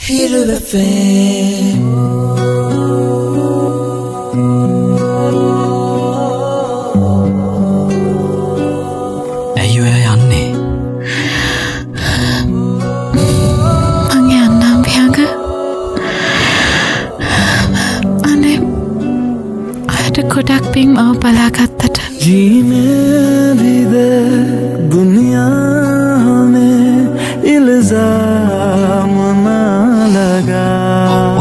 Hiru FM. ඇයි ඔයා යන්නේ? මං යන්නම් විහඟ. අනේ අයට ගොඩක් පින් මව බලාගත්තට. जीने भी दे दुनिया हमें इल्जाम ना लगा.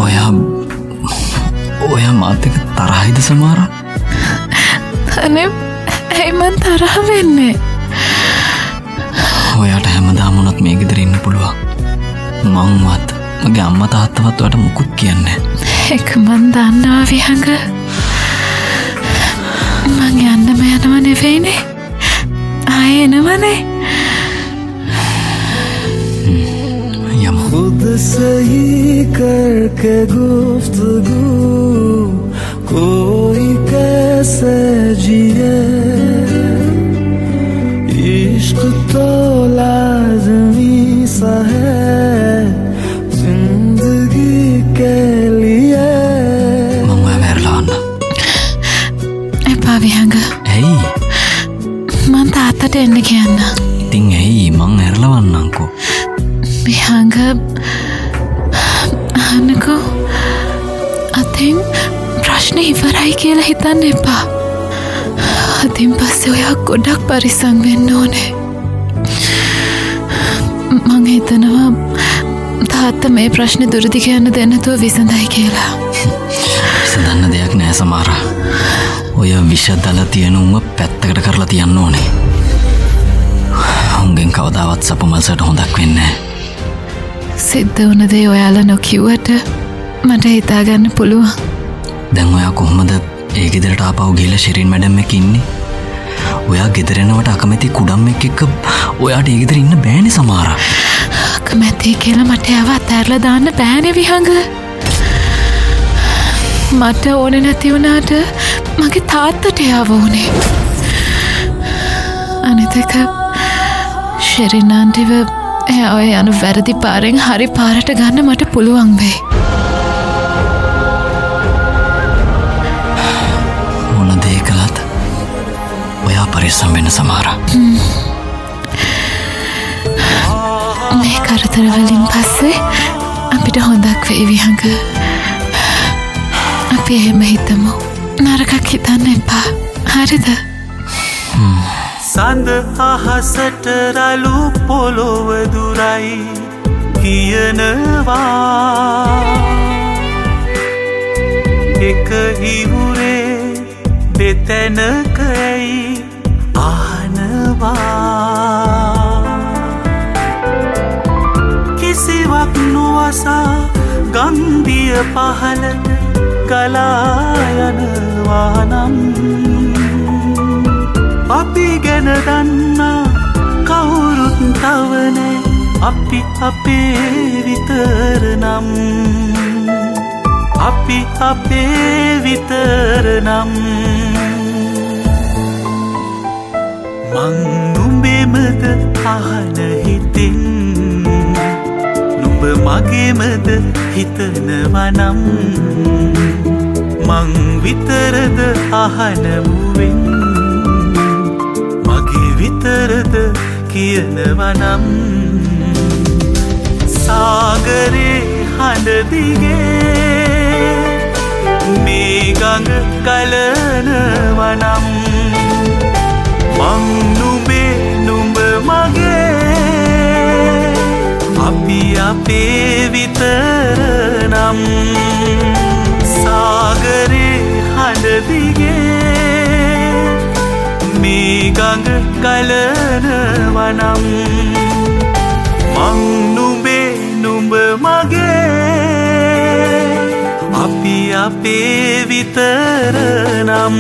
ඔයා මාත් එක්ක තරහිද සමහර? අනේ ඇයි මං තරහ වෙන්නේ? ඔයාට හැමදාම වුණත් මේ ගෙදර ඉන්න පුළුවන්. මංවත් මගේ අම්මා තාත්තවත් ඔයාට මුකුත් කියන්නේ නැහැ. ඒක මං දන්නවා විහඟ. මං යන්නම යනව නෙවෙයිනේ. ආයේ එනවනේ. යමු. खुद सही करके गुफ्तगू कोई कैसे जिए. इश्क तो लाज़मी सा है जिंदगी के लिए. මම ඔයා වැරලා වන්න. එපා විහඟ. ඇයි? මං තාත්තට එන්න කියන්න. ඉතින් ඇයි මං ඇරලා වන්නම්කෝ. විහඟ අහන්නකෝ. අතින් ප්‍රශ්න ඉවරයි කියලා හිතන්න එපා. අතින් පස්සේ ඔයා ගොඩක් පරිස්සම් වෙන්න ඕනේ. මං හිතනවා තාත්තා මේ ප්‍රශ්නේ දුරදි කියන්න දෙන්නතුව විසඳයි කියලා. විසඳන්න දෙයක් නෑ සමහර. ඔය විෂ දල තියෙන උඹ පැත්තකට කරලා තියන්න ඕනේ. උන්ගෙන් කවදාවත් සපමල්සට හොඳක් වෙන්නේ නෑ. සිද්ධ වුණ දේ ඔයාලා නොකිව්වට මට හිතාගන්න පුළුවන්. දැන් ඔයා කොහොමද ඒ ගෙදරට ආපහු ගිහලා ශෙරින් මැඩම් එක්ක ඉන්නේ? ඔයා ගෙදර එනවට අකමැති කුඩම් එක්ක ඔයාට ඒ ගෙදර ඉන්න බෑනේ සමහර. අකමැති කියලා මට යව අතහැරලා දාන්න බෑනේ විහඟ. මට ඕනේ නැති වුණාට මගේ තාත්තට යව ඕනේ. අනිත් එක ශෙරින් ආන්ටිව එයා ඔය යන වැරදි පාරෙන් හරි පාරට ගන්න මට පුළුවන් වෙයි. මොන දේ කළත් ඔයා පරිස්සම් වෙන්න සමහර. මේ කරදර වලින් පස්සේ අපිට හොඳක් වෙයි විහඟ. අපි එහෙම හිතමු. නරකක් හිතන්න එපා. හරිද? සඳ අහසට රළු පොළොව දුරයි කියනවා. එක හිවුරේ දෙතැනකයි අහනවා. කිසිවක් නොවසා ගම්දිය පහළට ගලා යනවා නම් අපි ගැන දන්නා කවුරුත් තවනේ. අපි අපේ විතර නම්. අපි අපේ විතර නම්. මං නුඹෙමද අහන හිතින් නුඹ මගේමද හිතනවා නම්. මං විතරද අහන මුවෙන් විතරද කියනවා නම්. සාගරේ හඬ දිගේ මේ ගඟ ගලනවා නම්. මං නුඹේ නුඹ මගේ අපි අපේ විතර නම්. සාගරේ හඬ දිගේ මේ ගඟ ගලනවා නම්. මං නුඹේ නුඹ මගේ අපි අපේ විතර නම්.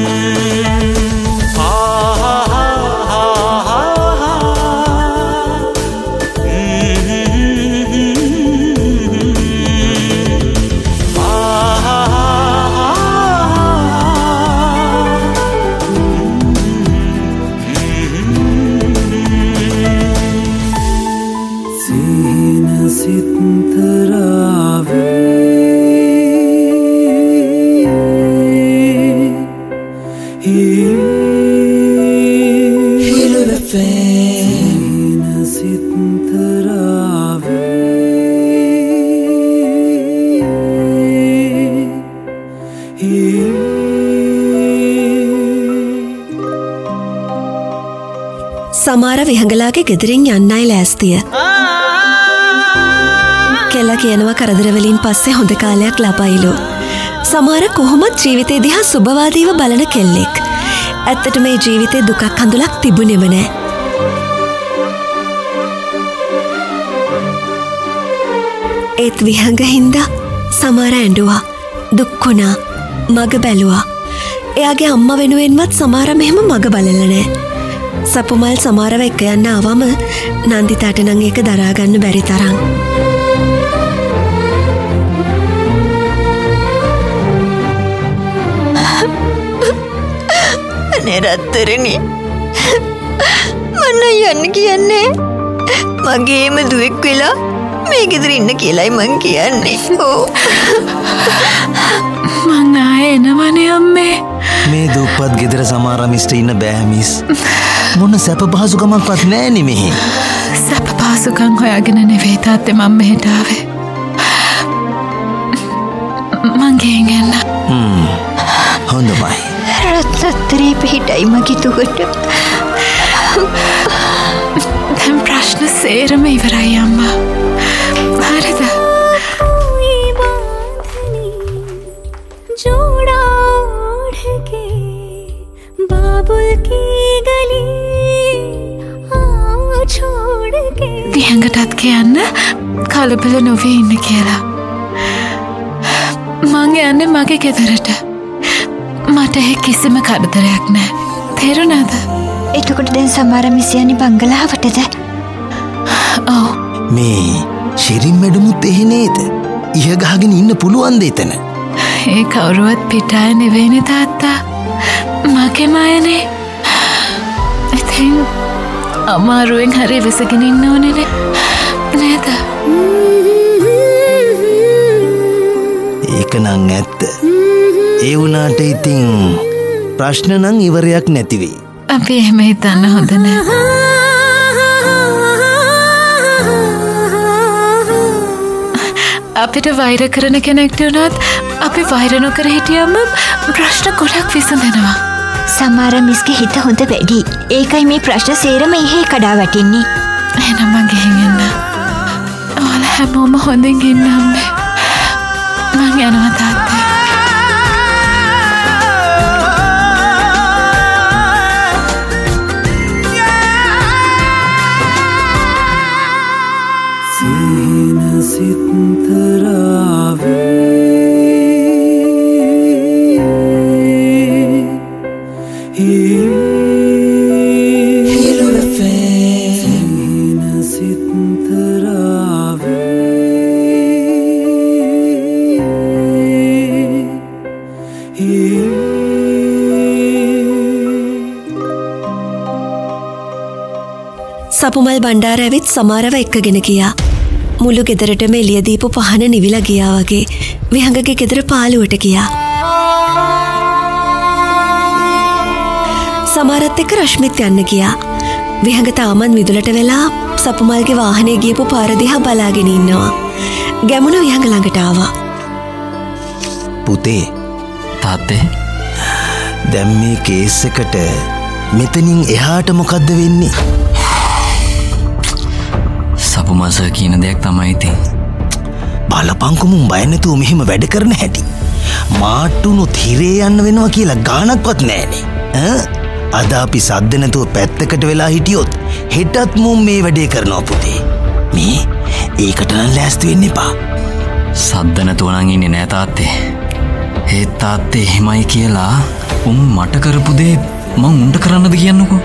සමාර විහඟලාගේ ගෙදරින් යන්නයි ලෑස්තිය. කෙල්ලා කියනවා කරදරවලින් පස්සේ හොඳ කාලයක් ලබයිලු. සමාර කොහොමත් ජීවිතේ දිහා සුබවාදීව බලන කෙල්ලෙක්. ඇත්තට මේ ජීවිතේ දුකක් හඳුලක් තිබුණෙම නෑ. ඒත් විහඟ හින්දා සමාර ඇඬුවා, දුක්ුණා, මග බැලුවා. එයාගේ අම්මා වෙනුවෙන්වත් සමාර මෙහෙම මග බලලා නෑ. සපුමල් සමාරව එක්ක යන්න ආවම නන්දිතාට නම් ඒක දරාගන්න බැරි තරම්. අනේ රත්තරනි, මම යන්න කියන්නේ මගේම දුවෙක් වෙලා මේ ගෙදර ඉන්න කියලායි මං කියන්නේ. මං ආයේ එනවනේ අම්මේ. මේ දුප්පත් ගෙදර සමහර මිස්ට ඉන්න බෑ මිස්. මොන සැප පහසුකමක්වත් නෑනේ මෙහි. සැප පහසුකම් හොයාගෙන නෙවෙයි තාත්තේ මම මෙහෙට ආවේ. මං ගෙන් එන්න. හොඳයි. රත්තරේ පිටයි මගේ දුකට. දැන් ප්‍රශ්න සේරම ඉවරයි අම්මා. හරිද? විහඟටත් කියන්න කලබල නොවී ඉන්න කියලා. මං යන්නේ මගේ ගෙදරට. මට කිසිම කරදරයක් නෑ. තේරුණාද? එතකොට දැන් සමහර මිසියනි බංගලාවටද? ඔව්. මේ ශිරින් මැඩමුත් එහෙ නේද? ඉහ ගහගෙන ඉන්න පුළුවන්ද එතන? ඒ කවුරුවත් පිටාය නෙවෙයිනේ තාත්තා. මගේම අයනේ. ඉතින් අමාරුවෙන් හරි වෙසගෙන ඉන්න ඕනේ නේද? ඒක නම් ඇත්ත. ඒ වුණාට ඉතින් ප්‍රශ්න නම් ඉවරයක් නැති වෙයි. අපි එහෙම හිතන්න හොඳ නෑ. අපිට වෛර කරන කෙනෙක්ට උනත් අපි වෛර නොකර හිටියම ප්‍රශ්න ගොඩක් විසඳෙනවා. සමහර මිස්ගේ හිත හොඳ වැඩි. ඒකයි මේ ප්‍රශ්න සේරම ඉහි කඩා වැටෙන්නේ. එහෙනම් මං ගෙහින් එන්න. ඔයාලා හැමෝම හොඳින් ඉන්න අම්මේ. මං යනවා තාත්තේ. සපුමල් බණ්ඩාර ඇවිත් සමාරව එක්කගෙන ගියා. මුළු ගෙදරටම එළිය දීපු පහන නිවිලා ගියා වගේ විහඟගේ ගෙදර පාළුවට ගියා. සමාරත් එක්ක රශ්මිත් යන්න ගියා. විහඟ තාමත් මිදුලට වෙලා සපුමල්ගේ වාහනේ ගියපු පාර දිහා බලාගෙන ඉන්නවා. ගැමුණ විහඟ ළඟට ආවා. පුතේ, තාත්තේ දැන් මේ කේස් එකට මෙතනින් එහාට මොකද්ද වෙන්නේ? සපුමල් සර් කියන දෙයක් තමයි ඉතින්. බලපංකු මුන් බය නැතුව මෙහෙම වැඩ කරන හැටි. මාට්ටුනොත් හිරේ යන්න වෙනවා කියලා ගානක්වත් නෑනේ. අද අපි සද්ද නැතුව පැත්තකට වෙලා හිටියොත් හෙටත් මුන් මේ වැඩේ කරනවා පුතේ. මේ ඒකට නම් ලෑස්ති වෙන්න එපා. සද්ද නැතුව නම් ඉන්නේ නෑ තාත්තේ. ඒත් තාත්තේ එහෙමයි කියලා උන් මට කරපු දේ මං උන්ට කරන්නද කියන්නකෝ.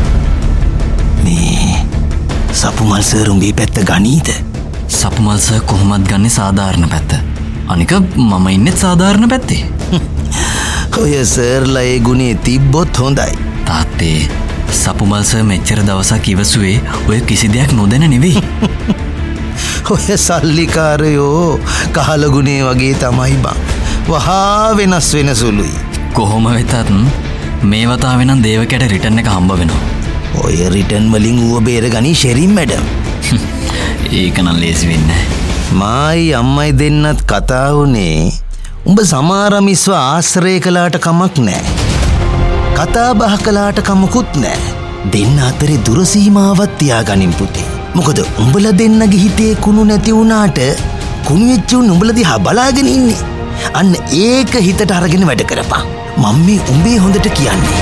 මේ සපුමල් සර් උඹේ පැත්ත ගනීද? සපුමල් සර් කොහොමත් ගන්නේ සාධාරණ පැත්ත. අනික මම ඉන්නෙත් සාධාරණ පැත්තේ. ඔය සර්ලා ඒ ගුණේ තිබ්බොත් හොඳයි. තාත්තේ සපුමල් සර් මෙච්චර දවසක් ඉවසුවේ ඔය කිසි දෙයක් නොදැන නෙවෙයි. ඔය සල්ලිකාරයෝ කහලගුණේ වගේ තමයි බං. වහා වෙනස් වෙන සුළුයි. කොහොම වෙතත් මේ වතාවේ නම් දේවකයට රිටර්න් එක හම්බ වෙනවා. ඔය රිටර්න් වලින් ඌව බේරගනි ෂෙරින් මැඩම්. ඒක නම් ලේසි වෙන්නේ නැහැ. මායි අම්මයි දෙන්නත් කතා වුණේ උඹ සමහර මිස්ව ආශ්‍රය කළාට කමක් නැහැ. කතා බහ කළාට කමකුත් නැහැ. දෙන්න අතරේ දුරසීමාවත් තියාගනින් පුතේ. මොකද උඹල දෙන්නගේ හිතේ කුණු නැති වුණාට කුණු වෙච්ච උන් උඹල දිහා බලාගෙන ඉන්නේ. අන්න ඒක හිතට අරගෙන වැඩ කරපන්. මම මේ උඹේ හොඳට කියන්නේ.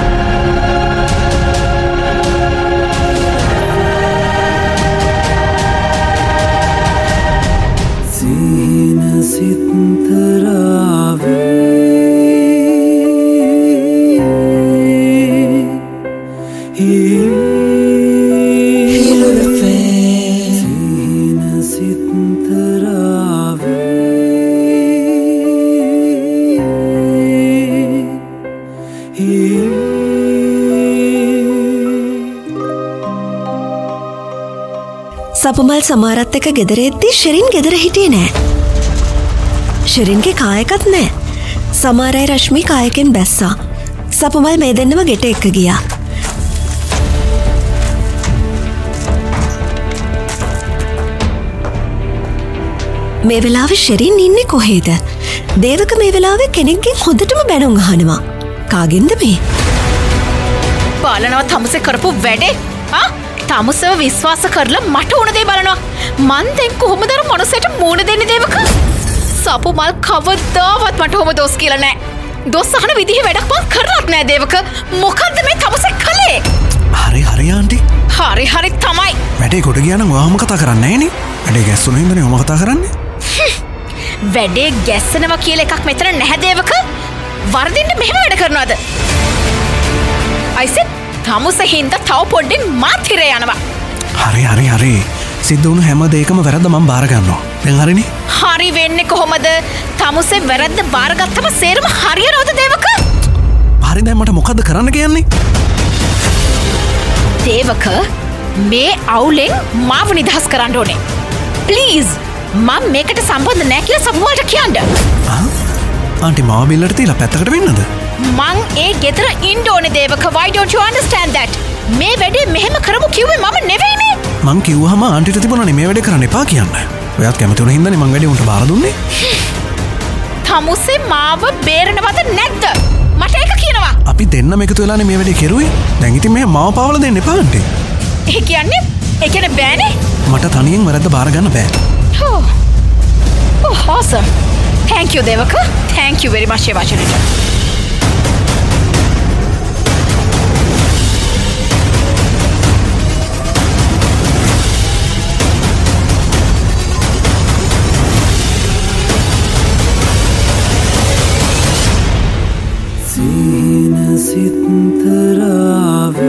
සීන සිත්තරාවේ සපුමල් සමාරත් එක ගෙදර එද්දී ශෙරින් ගෙදර හිටියේ නෑ. ශෙරින්ගේ කායකත් නෑ. සමාරයි රශ්මි කායකෙන් බැස්සා. සපුමල් මේ දෙන්නම ගෙට එක්ක ගියා. මේ වෙලාවේ ශෙරින් ඉන්නේ කොහෙද? දේවක මේ වෙලාවේ කෙනෙක්ගෙන් හොඳටම බැනුම් අහනවා. කාගෙන්ද මේ? බලනවා තමුසේ කරපු වැඩේ. තමුසව විශ්වාස කරලා මට ඕන දේ බලනවා. මන් දැන් කොහොමද අර මොනසෙට මූණ දෙන්නේ දේවක? සපුමල් කවදාවත් මට ඔහොම දොස් කියලා නෑ. දොස් අහන විදිහ වැඩක් මන් කරලත් නෑ දේවක. මොකද්ද මේ තමුසේ කළේ? හරි ආන්ටි. හරි තමයි. වැඩේ කොට ගියා නම් ඔයාම කතා කරන්නේ නෑනේ. වැඩේ ගැස්සුණු හින්දානේ ඔයාම කතා කරන්නේ. වැඩේ ගැස්සනවා කියලා එකක් මෙතන නැහැ දේවක. වරදින්න මෙහෙම වැඩ කරනවද? අයිසෙත් තමුස හින්දා තව පොඩ්ඩෙන් මාත් හිරේ යනවා. හරි. සිද්ධ වුණු හැම දෙයකම වැරද්ද මම බාර ගන්නවා. දැන් හරිනේ? හරි වෙන්නේ කොහොමද? තමුසේ වැරද්ද බාරගත්තම සේරම හරියනවද දේවක? හරි දැන් මට මොකද්ද කරන්න කියන්නේ? දේවක මේ අවුලෙන් මාව නිදහස් කරන්න ඕනේ. ප්ලීස් මම මේකට සම්බන්ධ නැහැ කියලා සපුමල්ට කියන්න. ආන්ටි මාව බිල්ලට තියලා පැත්තකට වෙන්නද? මං ඒ ගෙදර ඉන්න ඕනේ දේවක. why don't you understand that? මේ වැඩේ මෙහෙම කරමු කිව්වේ මම නෙවෙයිනේ. මං කිව්වහම ආන්ටිට තිබුණානේ මේ වැඩේ කරන්න එපා කියන්න. ඔයාත් කැමති වුණ හින්දානේ මං වැඩේ උන්ට බාර දුන්නේ. තමුසේ මාව බේරනවද නැද්ද? මට ඒක කියනවා. අපි දෙන්නම එකතු වෙලානේ මේ වැඩේ කෙරුවේ. දැන් ඉතින් මේ මාව පාවලා දෙන්න එපා ආන්ටි. ඒ කියන්නේ බෑනේ. මට තනියෙන් වැරද්ද බාර ගන්න බෑ. Oh, awesome. Thank you දේවක. Thank you very much වචනෙට. සීන සිත්තරාවේ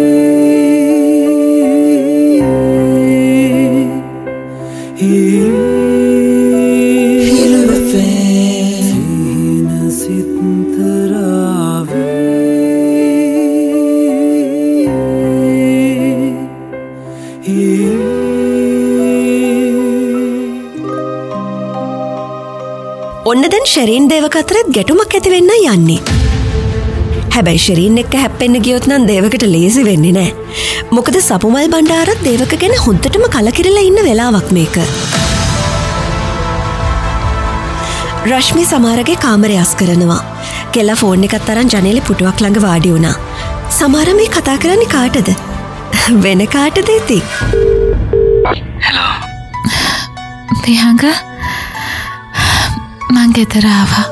ඔන්න දැන් ශෙරීන් දේවක අතරත් ගැටුමක් ඇති වෙන්න යන්නේ. හැබැයි ශෙරීන් එක්ක හැප්පෙන්න ගියොත් නම් දේවකට ලේසි වෙන්නේ නෑ. මොකද සපුමල් බණ්ඩාරත් දේවක ගැන හොඳටම කලකිරලා ඉන්න වෙලාවක් මේක. රශ්මි සමාරගේ කාමරය අස් කරනවා. කෙල්ලා ෆෝන් එකත් අරන් ජනේලේ පුටුවක් ළඟ වාඩි වුණා. සමාර මේ කතා කරන්නේ කාටද? වෙන කාටද ඉතින්? හෙලෝ. විහංග මං ගෙදර ආවා.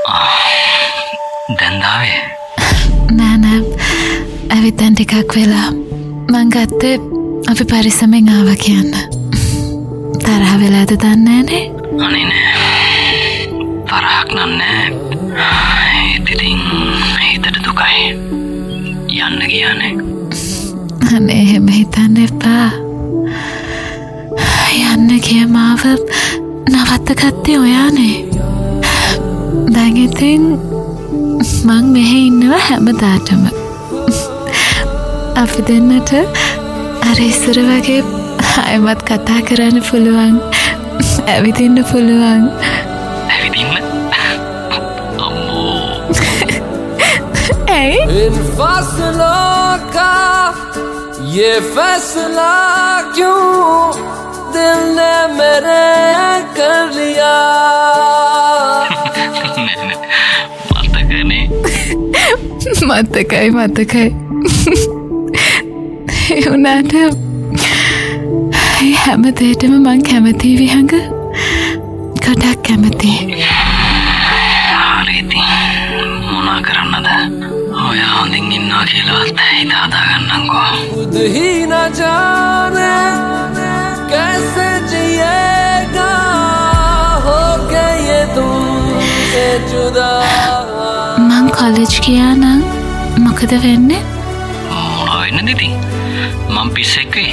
දැන් දාවේ? නෑ ඇවිත් දැන් ටිකක් වෙලා. මං ගත්තේ අපි පරිස්සමෙන් ආවා කියන්න. තරහ වෙලාද දන්නේ නෑනේ? අනේ නෑ. තරහක් නෑ. ඒත් ඉතින් හිතට දුකයි. යන්න කියන්නේ. අනේ එහෙම හිතන්න එපා. යන්න ගිය මාව නවත්ත ගත්තේ ඔයානේ. දැන් ඉතින් මං මෙහෙ ඉන්නවා හැමදාටම. අපි දෙන්නට අර ඉස්සර වගේ ආයෙමත් කතා කරන්න පුළුවන්. ඇවිදින්න පුළුවන්. ඇවිදින්න? අම්මෝ. ඇයි? इन फसलों का ये फैसला क्यों दिल ने मेरे कर लिया. මතකයි උනාට හැම දෙයකටම මං කැමතියි විහඟ. ගොඩක් කැමතියි. හරිද? මොනා කරන්නද? ඔය හොඳින් ඉන්නවා කියලාවත් හිත හදාගන්නම්කෝ. खुद ही न जाने कैसे जिएगा हो के ये तुमसे जुदा. මං කොලෙජ් ගියා නම් මොකද වෙන්නේ? මොනවා වෙන්නද ඉතින්? මං පිස්සෙක් වෙයි.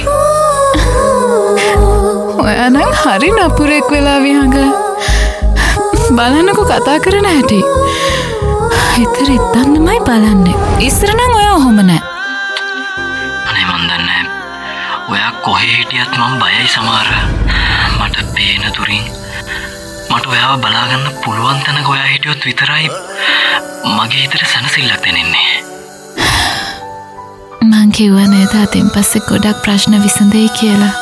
ඔයා නම් හරි නපුරෙක් වෙලා විහඟ. බලන්නකෝ කතා කරන හැටි. හිතර ඉත්තන්නමයි බලන්නේ. ඉස්සර නම් ඔයා ඔහොම නෑ. අනේ මන් දන්නේ ඔයා කොහේ හිටියත් මම බයයි සමහර. මට පේන තුරින් මට ඔයාව බලාගන්න පුළුවන් තැනක ඔයා හිටියොත් විතරයි මගේ හිතට සැනසෙල්ලක් දැනෙන්නේ. මං කිව්වා නේද අතින් පස්සේ ගොඩක් ප්‍රශ්න විසඳෙයි කියලා.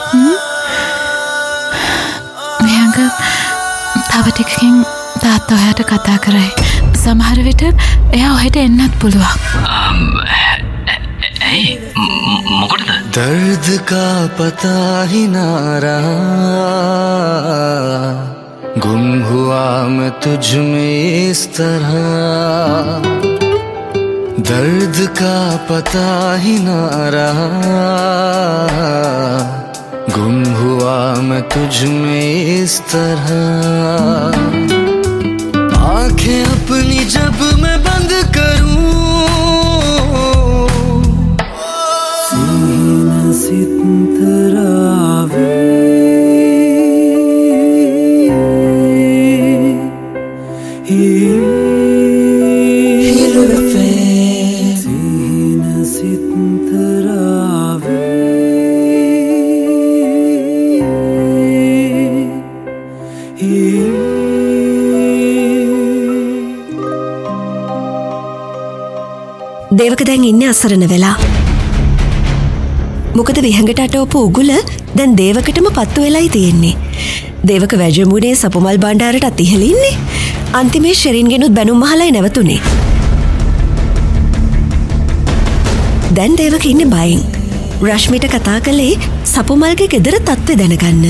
විහඟ තව ටිකකින් තාත්තා ඔයාට කතා කරයි. සමහර විට එයා ඔහෙට එන්නත් පුළුවන්. ඇයි? මොකටද? दर्द का पता ही ना रहा गुम हुआ मैं तुझ में इस तरह दर्द का पता ही ना रहा गुम हुआ मैं तुझ में इस तरह आँखें अपनी जब मैं बंद करूं सीना सितरावे सीना सितरावे දේවක දැන් ඉන්නේ අසරණ වෙලා. මොකද විහඟට අටවපු උගුල දැන් දේවකටම පත්තු වෙලයි තියෙන්නේ. දේවක වැජමුණේ සපුමල් බණ්ඩාරටත් ඉහළ ඉන්නේ. අන්තිමේ ෂෙරින්ගෙනුත් බැනුම් අහලයි නැවතුනේ. දැන් දේවක ඉන්නේ බයෙන්. රශ්මිට කතා කළේ සපුමල්ගේ ගෙදර තත්ත්වය දැනගන්න.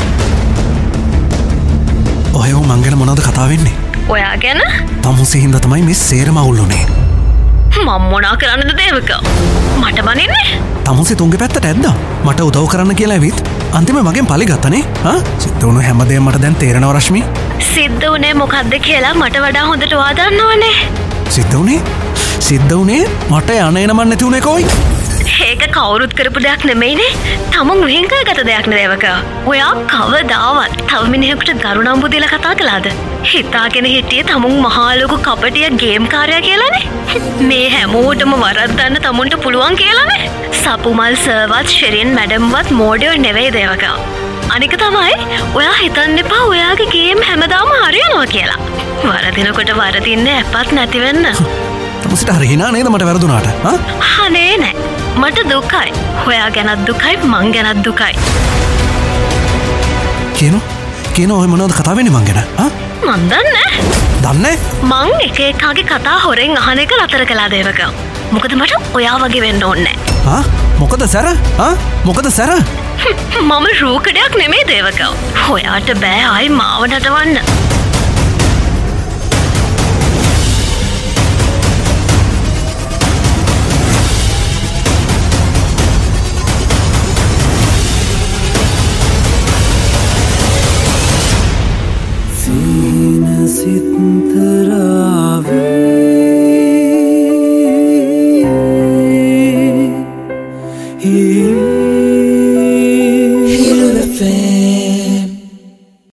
ඔය මං ගැන මොනවද කතා වෙන්නේ? ඔයා ගැන? තමුසේ හින්දා තමයි මේ සේරම අවුල්ුනේ. මම මොනා කරන්නද දේවක? මට බනින්නේ? තමුසේ තුන්ගේ පැත්තට ඇද්දා. මට උදව් කරන්න කියලා ඇවිත් අන්තිමේ මගෙන් පලි ගත්තනේ. සිද්ධ වුණු හැමදේම මට දැන් තේරෙනවා රශ්මි. සිද්ධ වුණේ මොකද්ද කියලා මට වඩා හොඳට ඔයා දන්නවනේ. සිද්ධ වුණේ මට යන එනමන් නැති උනේ කොයි? ඒක කවුරුත් කරපු දෙයක් නෙමෙයිනේ. තමුන් වෙන්කරගත දෙයක් නේ දේවක. ඔයා කවදාවත් තව මිනිහෙකුට ගරුණම්බු දීලා කතා කළාද? හිතාගෙන හිටියේ තමුන් මහා ලොකු කපටිය ගේම් කාර්යය කියලානේ. මේ හැමෝටම වරද්දන්න තමුන්ට පුළුවන් කියලානේ. සපුමල් සර්වත් ෂෙරින් මැඩම්වත් මෝඩයෝ නෙවෙයි දේවක. අනික තමයි ඔයා හිතන්න එපා ඔයාගේ ගේම් හැමදාම හරියනවා කියලා. වරදිනකොට වරදින්න එපත් නැති වෙන්න. තමුසට හරි හිනා නේද මට වැරදුනාට? අනේ නෑ. මට දුකයි. ඔයා ගැනත් දුකයි මං ගැනත් දුකයි. කියනවා ඔය මොනවද කතා වෙන්නේ මං ගැන? මන් දන්නේ. දන්නේ? මං එක එකාගේ කතා හොරෙන් අහන එක නතර කළා දේවක. මොකද මට ඔයා වගේ වෙන්න ඕනේ නෑ. මොකද සැර? මොකද සැර? මම රූකඩයක් නෙමෙයි දේවක. ඔයාට බෑ ආයි මාව නටවන්න.